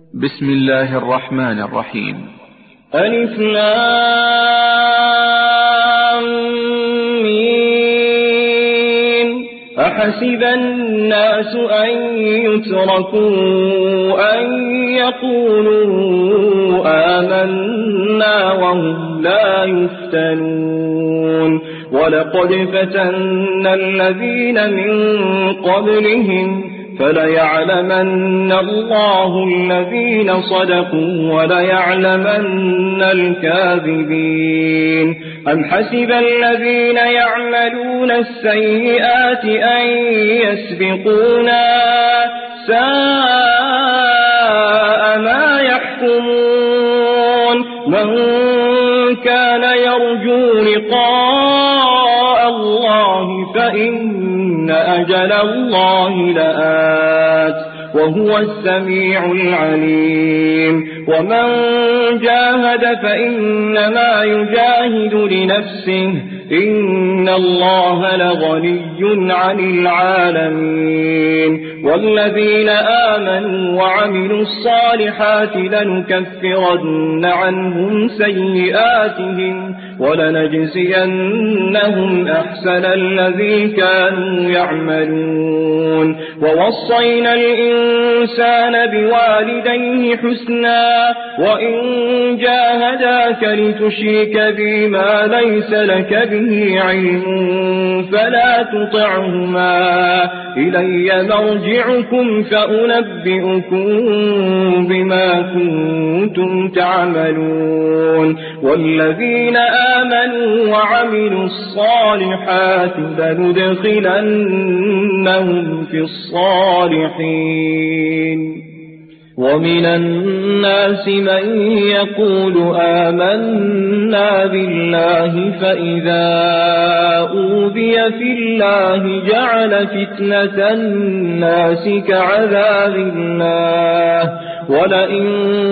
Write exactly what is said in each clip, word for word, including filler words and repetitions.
بسم الله الرحمن الرحيم. ألف لام ميم. أحسب الناس أن يتركوا أن يقولوا آمنا وهم لا يفتنون ولقد فتنا الذين من قبلهم فليعلمن الله الذين صدقوا وليعلمن الكاذبين. أم حسب الذين يعملون السيئات أن يسبقونا ساء ما يحكمون. من كان يرجو لقاء الله فإن أجل الله لآت وهو السميع العليم. ومن جاهد فإنما يجاهد لنفسه إن الله لغني عن العالمين. والذين آمنوا وعملوا الصالحات لنكفرن عنهم سيئاتهم ولنجزينهم أحسن الذي كانوا يعملون. ووصينا الإنسان بوالديه حسنا وإن جاهداك لتشرك بما ليس لك به علم فلا تطعهما إلي مرجعكم فأنبئكم بما كنتم تعملون. والذين آمنوا وعملوا الصالحات لندخلنهم في الصالحين. ومن الناس من يقول آمنا بالله فإذا أوذي في الله جعل فتنة الناس كعذاب الله ولئن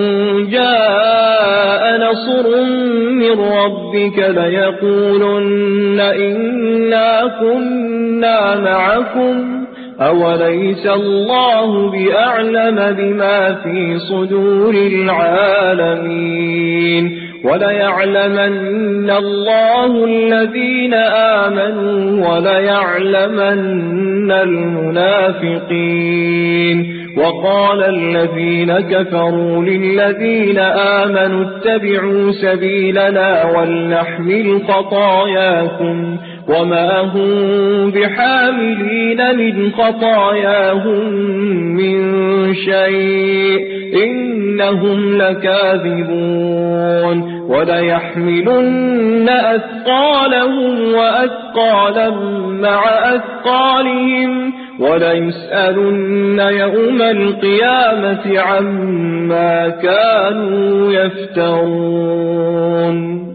جاء نصر من ربك ليقولن إنا كنا معكم أوليس الله بأعلم بما في صدور العالمين. وليعلمن الله الذين آمنوا وليعلمن المنافقين. وقال الذين كفروا للذين آمنوا اتبعوا سبيلنا ولنحمل خطاياكم وما هم بحاملين من خطاياهم من شيء إنهم لكاذبون. وليحملن أثقالهم وأثقالا مع أثقالهم وليسألن يوم القيامة عما كانوا يفترون.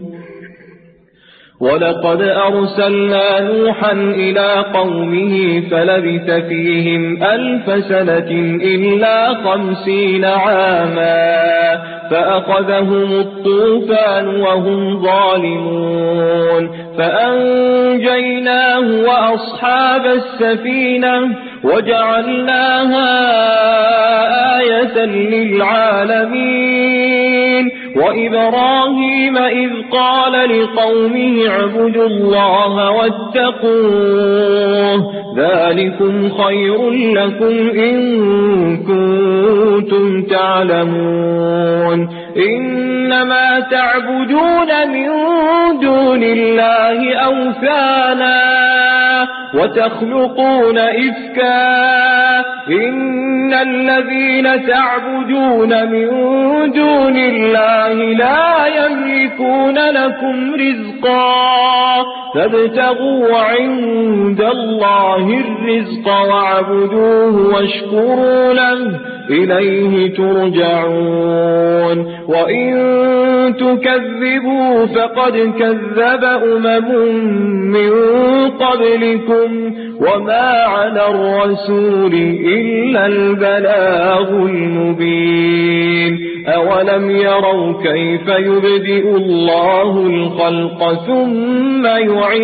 ولقد أرسلنا نوحا إلى قومه فلبث فيهم ألف سنة إلا خمسين عاما فأخذهم الطوفان وهم ظالمون فأنجيناه وأصحاب السفينة وجعلناها آية للعالمين. وإبراهيم إذ قال لقومه اعبدوا الله واتقوه ذلكم خير لكم إن كنتم تعلمون. إنما تعبدون من دون الله أوثانا وتخلقون إفكا إن الذين تعبدون من دون الله لا يملكون لكم رزقا فابتغوا عند الله الرزق واعبدوه واشكروا له إليه ترجعون. وإن تكذبوا فقد كذب أمم من قبلكم وما على الرسول إلا البلاغ المبين. أولم يروا كيف يبدئ الله الخلق ثم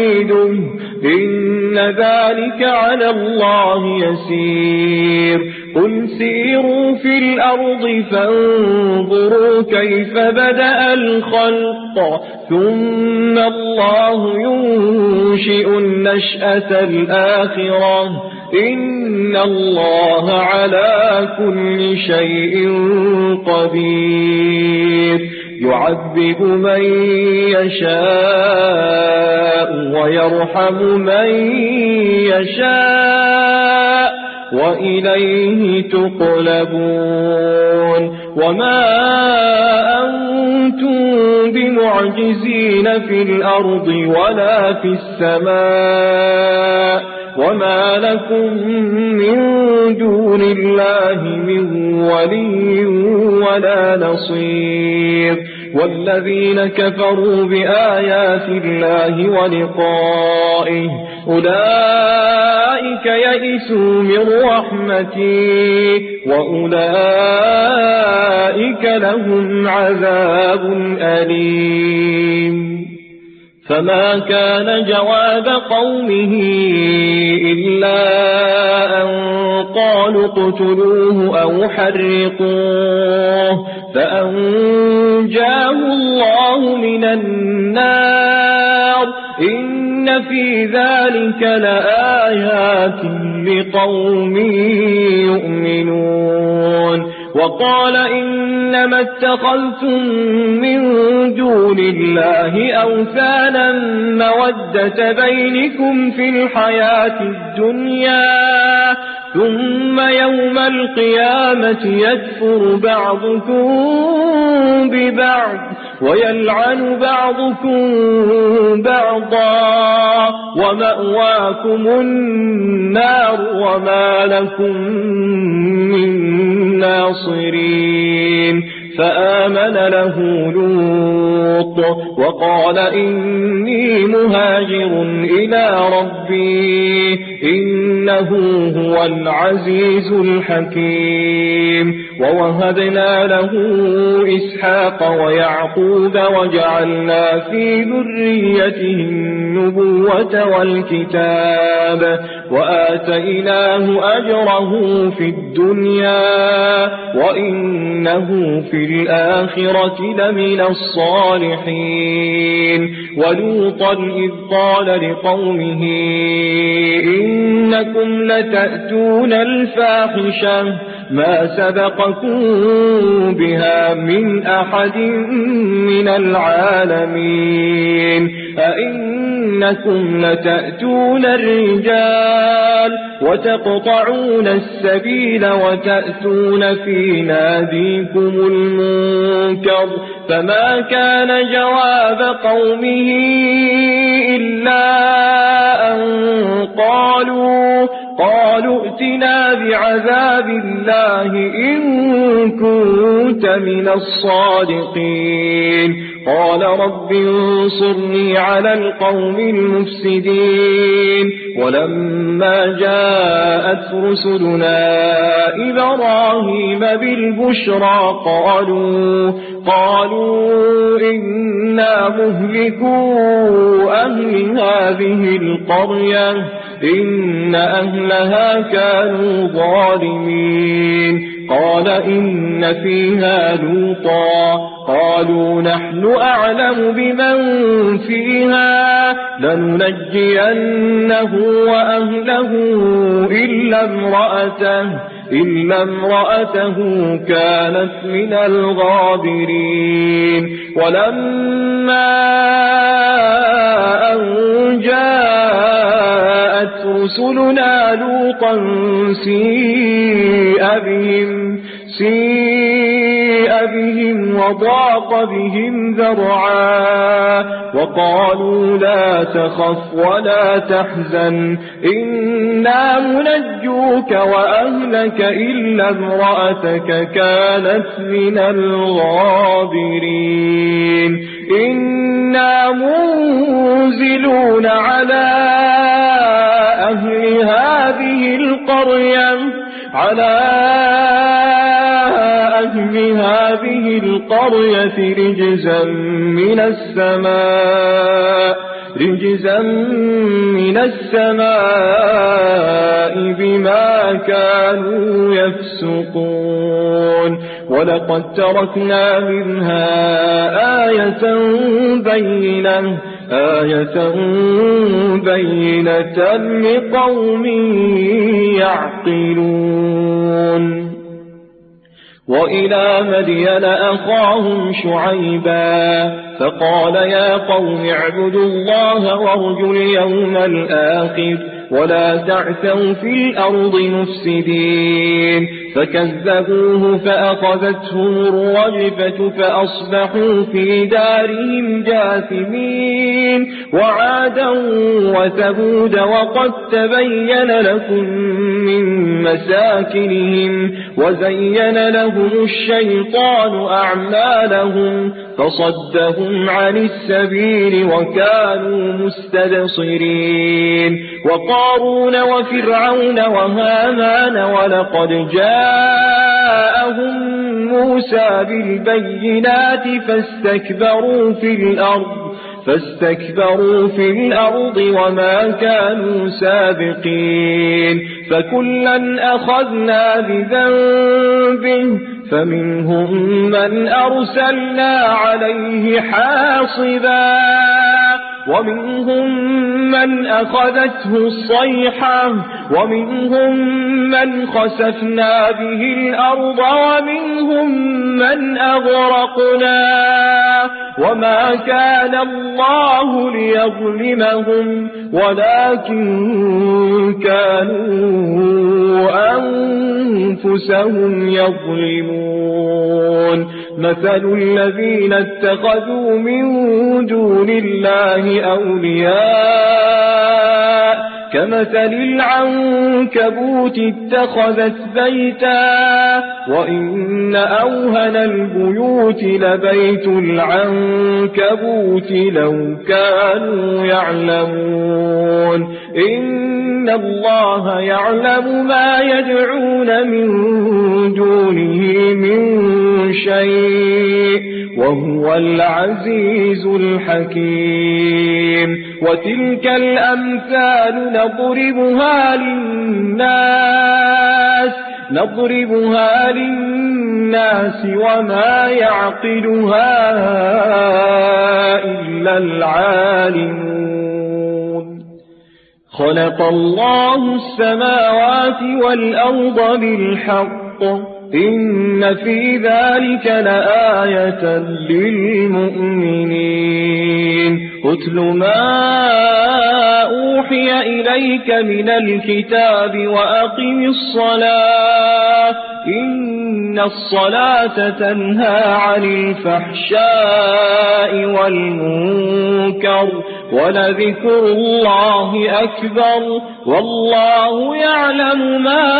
يعيده إن ذلك على الله يسير. قل سيروا في الأرض فانظروا كيف بدأ الخلق ثم الله ينشئ النشأة الآخرة إن الله على كل شيء قدير يعذب من يشاء ويرحم من يشاء وإليه تقلبون وما أنتم بمعجزين في الأرض ولا في السماء وما لكم من دون الله من ولي ولا نصير والذين كفروا بآيات الله ولقائه أولئك يئسوا من رحمتي وأولئك لهم عذاب أليم فما كان جواب قومه إلا أن قالوا اقتلوه أو حرقوه فأنجاه الله من النار إن في ذلك لآيات لقوم يؤمنون وقال إنما اتخذتم من دون الله أوثانا مودة بينكم في الحياة الدنيا ثم يوم القيامة يكفر بعضكم ببعض ويلعن بعضكم بعضا ومأواكم النار وما لكم من ناصرين فآمن له لوط وقال إني مهاجر إلى ربي إنه هو العزيز الحكيم ووهبنا له إسحاق ويعقوب وجعلنا في ذريته النبوة والكتاب وآتيناه أجره في الدنيا وإنه في الآخرة لمن الصالحين ولوطا إذ قال لقومه إنكم لتأتون الفاحشة ما سبقكم بها من أحد من العالمين أئنكم لتأتون الرجال وتقطعون السبيل وتأتون في ناديكم المنكر فما كان جواب قومه إلا أن قالوا قالوا ائتنا بعذاب الله إن كنت من الصادقين قال رب انصرني على القوم المفسدين ولما جاءت رسلنا إبراهيم بالبشرى قالوا قالوا إنا مهلكو أهل هذه القرية إن أهلها كانوا ظالمين قال إن فيها لوطا قالوا نحن أعلم بمن فيها لننجينه وأهله إلا امرأته إلا امرأته كانت من الغابرين ولما أن جاءت رسلنا لوطا سيء بهم سيء بهم وضاق بهم ذرعا وقالوا لا تخف ولا تحزن إنا منجوك وأهلك إلا امرأتك كانت من الغابرين إنا منزلون على أهل هذه القرية على أهل هذه القرية رجزا من السماء رجزا من السماء بما كانوا يفسقون ولقد تركنا منها آية بينة آية بينة لقوم يعقلون وإلى مدين أخاهم شعيبا فقال يا قوم اعبدوا الله وارجوا اليوم الآخر ولا تعثوا في الأرض مفسدين فكذبوه فأخذتهم الرجفة فأصبحوا في دارهم جاثمين وعادا وثمود وقد تبين لكم من مساكنهم وزين لهم الشيطان أعمالهم فصدهم عن السبيل وكانوا مستبصرين وقارون وفرعون وهامان ولقد جاءهم موسى بالبينات فاستكبروا في الأرض فاستكبروا في الأرض وما كانوا سابقين فكلا أخذنا بذنبه فمنهم من أرسلنا عليه حاصبا ومنهم من أخذته الصيحة ومنهم من خسفنا به الأرض ومنهم من أغرقنا وما كان الله ليظلمهم ولكن كانوا أنفسهم يظلمون مثل الذين اتخذوا من دون الله أولياء كمثل العنكبوت اتخذت بيتا وإن أوهن البيوت لبيت العنكبوت لو كانوا يعلمون إن الله يعلم ما يدعون من دونه من شيء وهو العزيز الحكيم وتلك الأمثال نضربها للناس نضربها للناس وما يعقلها إلا العالمون خلق الله السماوات والأرض بالحق إن في ذلك لآية للمؤمنين اتل ما أوحي إليك من الكتاب وأقم الصلاة إن الصلاة تنهى عن الفحشاء والمنكر ولذكر الله أكبر والله يعلم ما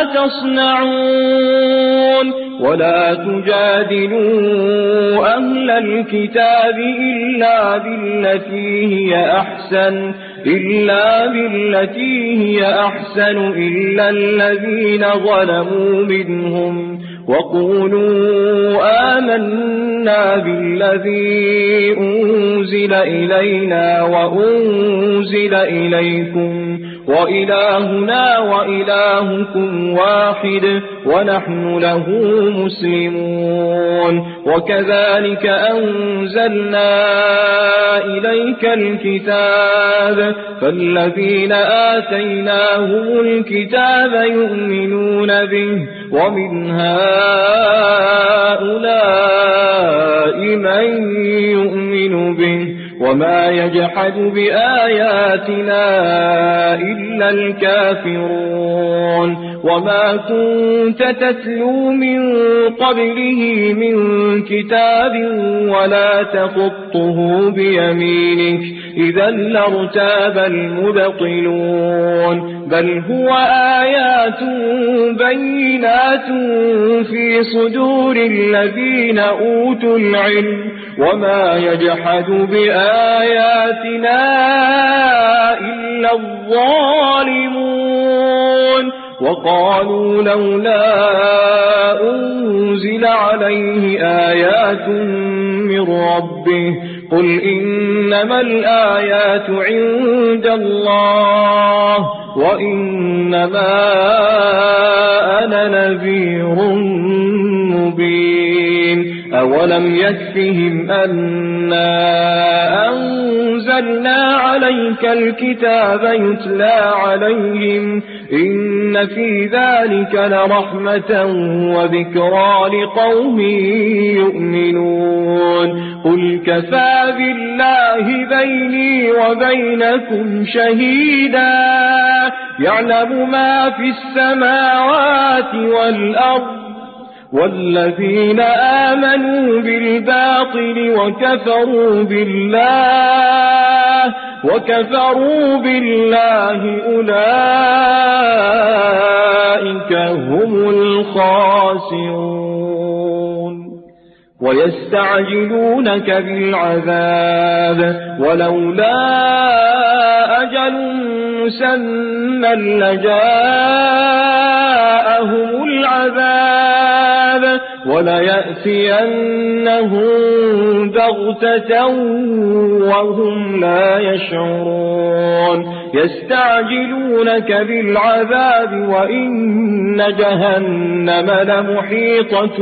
تصنعون ولا تجادلوا أهل الكتاب إلا بالتي هي أحسن إلا بالتي هي أحسن إلا الذين ظلموا منهم وقولوا آمنا بالذي أنزل إلينا وأنزل إليكم وإلهنا وإلهكم واحد ونحن له مسلمون وكذلك أنزلنا إليك الكتاب فالذين آتيناهم الكتاب يؤمنون به ومن هؤلاء من يؤمن به وما يجحد بآياتنا إلا الكافرون وما كنت تتلو من قبله من كتاب ولا تخطه بيمينك إذا لارتاب المبطلون بل هو آيات بينات في صدور الذين أوتوا العلم وما يجحد بآياتنا إلا الظالمون وقالوا لولا أنزل عليه آيات من ربه قل إنما الآيات عند الله وإنما أنا نذير مبين أولم يكفهم أنا أنزلنا عليك الكتاب يتلى عليهم إن في ذلك لرحمة وذكرى لقوم يؤمنون قل كفى بالله بيني وبينكم شهيدا يعلم ما في السماوات والأرض والذين آمنوا بالباطل وكفروا بالله وكفروا بالله أولئك هم الخاسرون ويستعجلونك بالعذاب ولولا أجل مسمى لجاءهم العذاب وليأتينهم بغتة وهم لا يشعرون يستعجلونك بالعذاب وإن جهنم لمحيطة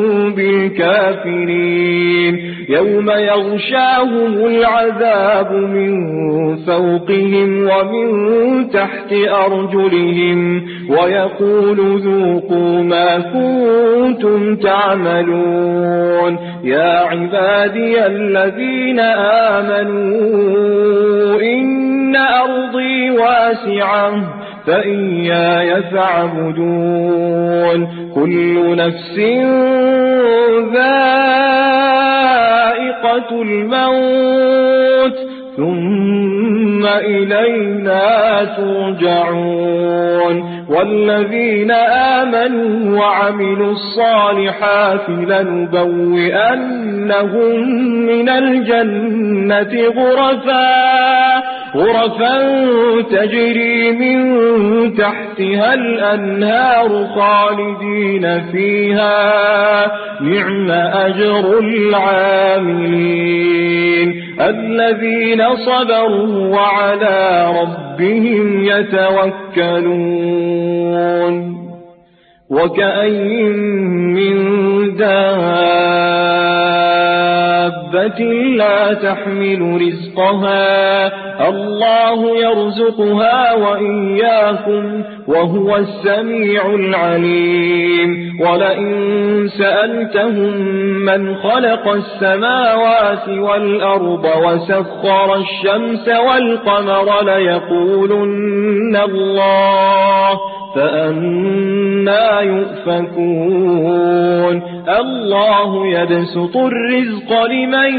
بالكافرين يوم يغشاهم العذاب من فوقهم ومن تحت أرجلهم ويقول ذوقوا ما كنتم تعملون يا عبادي الذين آمنوا إن أرضي واسعة فإياي فاعبدون كل نفس ذائقة الموت ثم إلينا ترجعون والذين آمنوا وعملوا الصالحات لنبوئنهم من الجنة غرفا غرفا تجري من تحتها الأنهار خالدين فيها نعم أجر العاملين الذين صبروا وعلى ربهم يتوكلون وكأين من دابة لا تحمل رزقها الله يرزقها وإياكم وهو السميع العليم ولئن سألتهم من خلق السماوات والأرض وسخر الشمس والقمر ليقولن الله فأنا يؤفكون الله يبسط الرزق لمن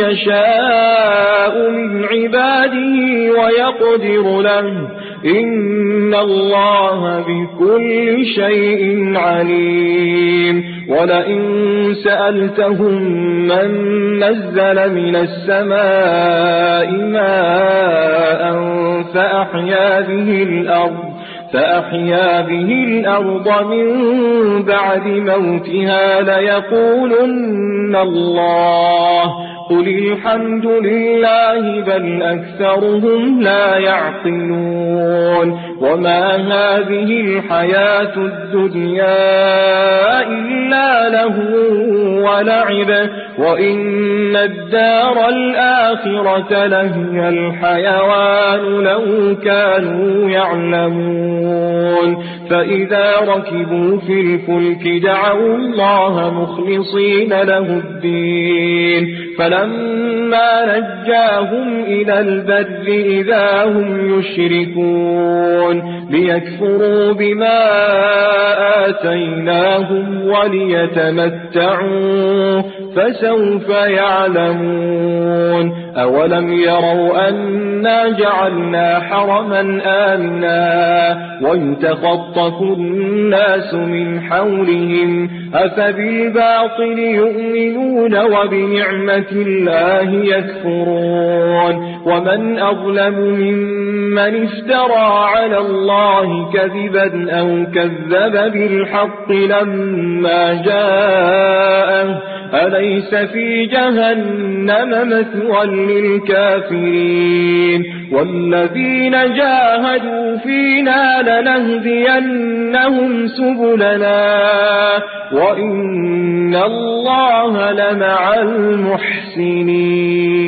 يشاء من عباده ويقدر له إن الله بكل شيء عليم ولئن سألتهم من نزل من السماء ماء فأحيا به الأرض فأحيا به الأرض من بعد موتها ليقولن الله قل الحمد لله بل أكثرهم لا يعقلون وما هذه الحياة الدنيا إلا له ولعب وإن الدار الآخرة لهي الحيوان لو كانوا يعلمون فإذا ركبوا في الفلك دعوا الله مخلصين له الدين فلما نجاهم إلى البر إذا هم يشركون ليكفروا بما آتيناهم وليتمتعوا فسوف يعلمون أولم يروا أنا جعلنا حرما آمنا ويتخطف الناس من حولهم أفبالباطل يؤمنون وبنعمة الله يكفرون ومن أظلم ممن افترى على الله كذبا أو كذب بالحق لما جاءه أليس في جهنم مثوى للكافرين والذين جاهدوا فينا لنهدينهم سبلنا وإن الله لمع المحسنين